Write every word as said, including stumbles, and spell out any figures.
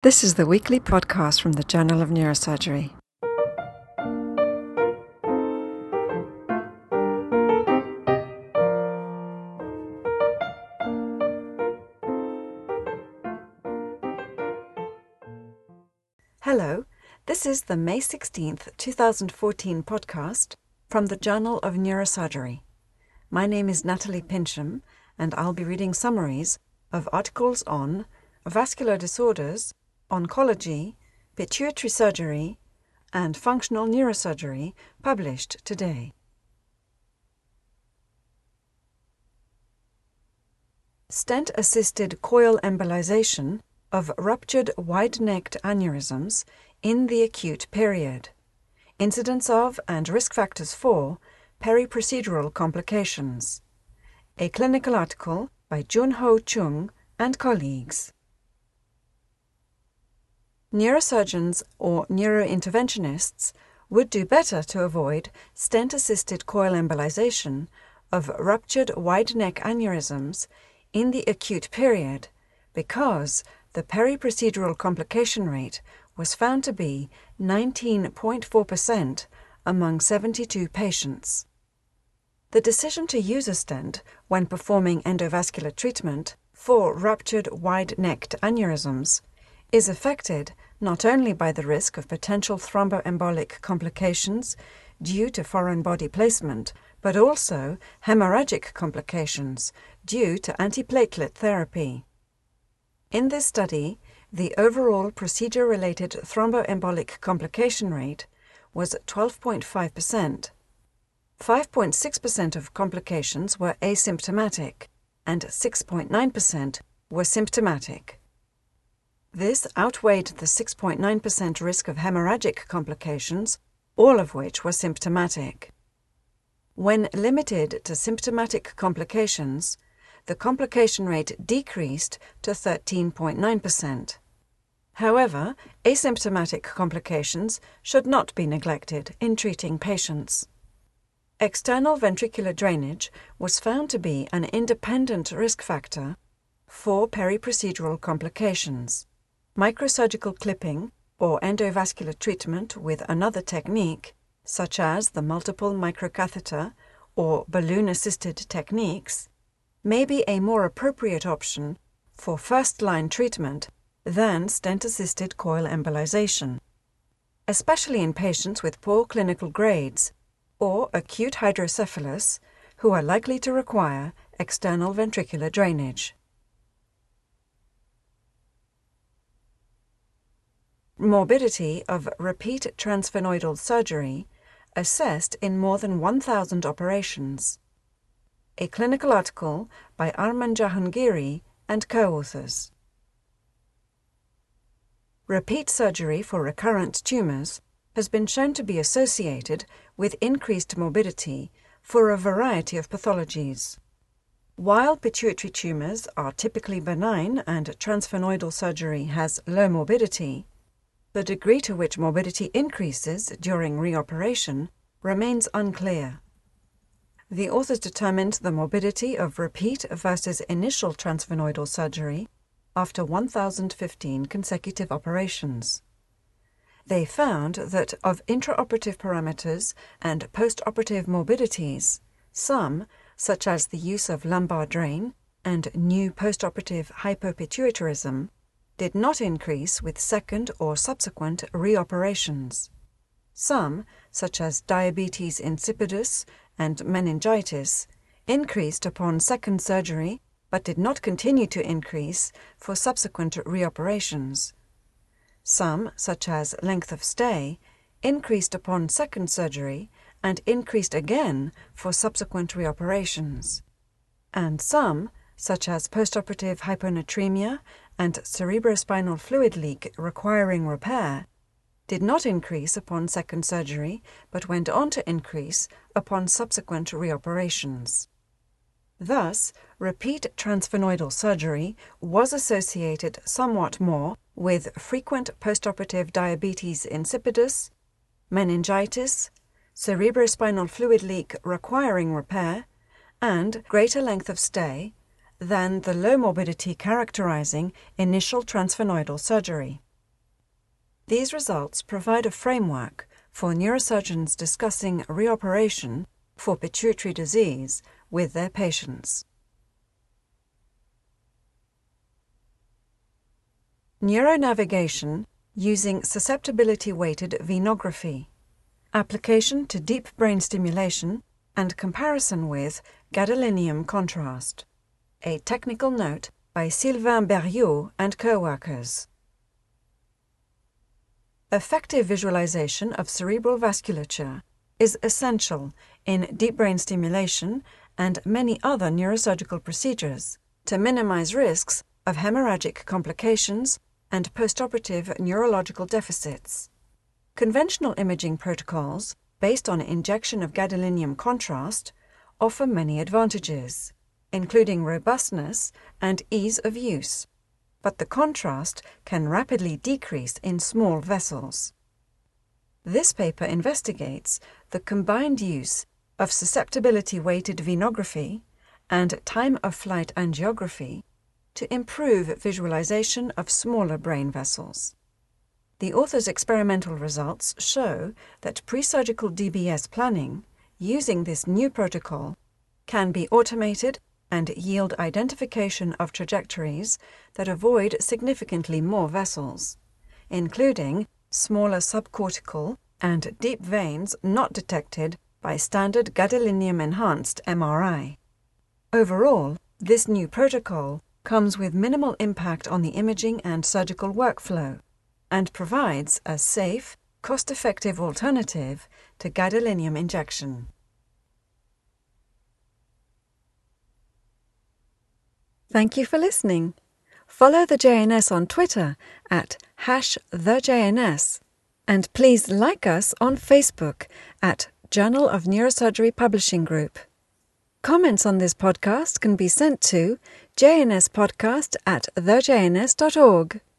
This is the weekly podcast from the Journal of Neurosurgery. Hello, this is the May sixteenth, twenty fourteen podcast from the Journal of Neurosurgery. My name is Natalie Pincham, and I'll be reading summaries of articles on vascular disorders, oncology, pituitary surgery, and functional neurosurgery published today. Stent-assisted coil embolization of ruptured wide-necked aneurysms in the acute period. Incidence of and risk factors for periprocedural complications. A clinical article by Junho Chung and colleagues. Neurosurgeons or neurointerventionists would do better to avoid stent-assisted coil embolization of ruptured wide-neck aneurysms in the acute period because the periprocedural complication rate was found to be nineteen point four percent among seventy-two patients. The decision to use a stent when performing endovascular treatment for ruptured wide-necked aneurysms is affected not only by the risk of potential thromboembolic complications due to foreign body placement, but also hemorrhagic complications due to antiplatelet therapy. In this study, the overall procedure-related thromboembolic complication rate was twelve point five percent. five point six percent of complications were asymptomatic, and six point nine percent were symptomatic. This outweighed the six point nine percent risk of hemorrhagic complications, all of which were symptomatic. When limited to symptomatic complications, the complication rate decreased to thirteen point nine percent. However, asymptomatic complications should not be neglected in treating patients. External ventricular drainage was found to be an independent risk factor for periprocedural complications. Microsurgical clipping or endovascular treatment with another technique, such as the multiple microcatheter or balloon-assisted techniques, may be a more appropriate option for first-line treatment than stent-assisted coil embolization, especially in patients with poor clinical grades or acute hydrocephalus who are likely to require external ventricular drainage. Morbidity of repeat transsphenoidal surgery assessed in more than one thousand operations. A clinical article by Arman Jahangiri and co-authors. Repeat surgery for recurrent tumors has been shown to be associated with increased morbidity for a variety of pathologies. While pituitary tumors are typically benign and transsphenoidal surgery has low morbidity, the degree to which morbidity increases during reoperation remains unclear. The authors determined the morbidity of repeat versus initial transsphenoidal surgery after one thousand fifteen consecutive operations. They found that of intraoperative parameters and postoperative morbidities, some, such as the use of lumbar drain and new postoperative hypopituitarism, did not increase with second or subsequent reoperations. Some, such as diabetes insipidus and meningitis, increased upon second surgery but did not continue to increase for subsequent reoperations. Some, such as length of stay, increased upon second surgery and increased again for subsequent reoperations. And some, such as postoperative hyponatremia and cerebrospinal fluid leak requiring repair, did not increase upon second surgery but went on to increase upon subsequent reoperations. Thus, repeat transsphenoidal surgery was associated somewhat more with frequent postoperative diabetes insipidus, meningitis, cerebrospinal fluid leak requiring repair, and greater length of stay than the low morbidity characterizing initial transsphenoidal surgery. These results provide a framework for neurosurgeons discussing reoperation for pituitary disease with their patients. Neuronavigation using susceptibility-weighted venography. Application to deep brain stimulation and comparison with gadolinium contrast. A technical note by Sylvain Berriot and co-workers. Effective visualization of cerebral vasculature is essential in deep brain stimulation and many other neurosurgical procedures to minimize risks of hemorrhagic complications and postoperative neurological deficits. Conventional imaging protocols based on injection of gadolinium contrast offer many advantages, including robustness and ease of use, but the contrast can rapidly decrease in small vessels. This paper investigates the combined use of susceptibility-weighted venography and time-of-flight angiography to improve visualization of smaller brain vessels. The authors' experimental results show that pre-surgical D B S planning using this new protocol can be automated and yield identification of trajectories that avoid significantly more vessels, including smaller subcortical and deep veins not detected by standard gadolinium-enhanced M R I. Overall, this new protocol comes with minimal impact on the imaging and surgical workflow and provides a safe, cost-effective alternative to gadolinium injection. Thank you for listening. Follow the J N S on Twitter at hash the J N S, and please like us on Facebook at Journal of Neurosurgery Publishing Group. Comments on this podcast can be sent to jnspodcast at the j n s dot org.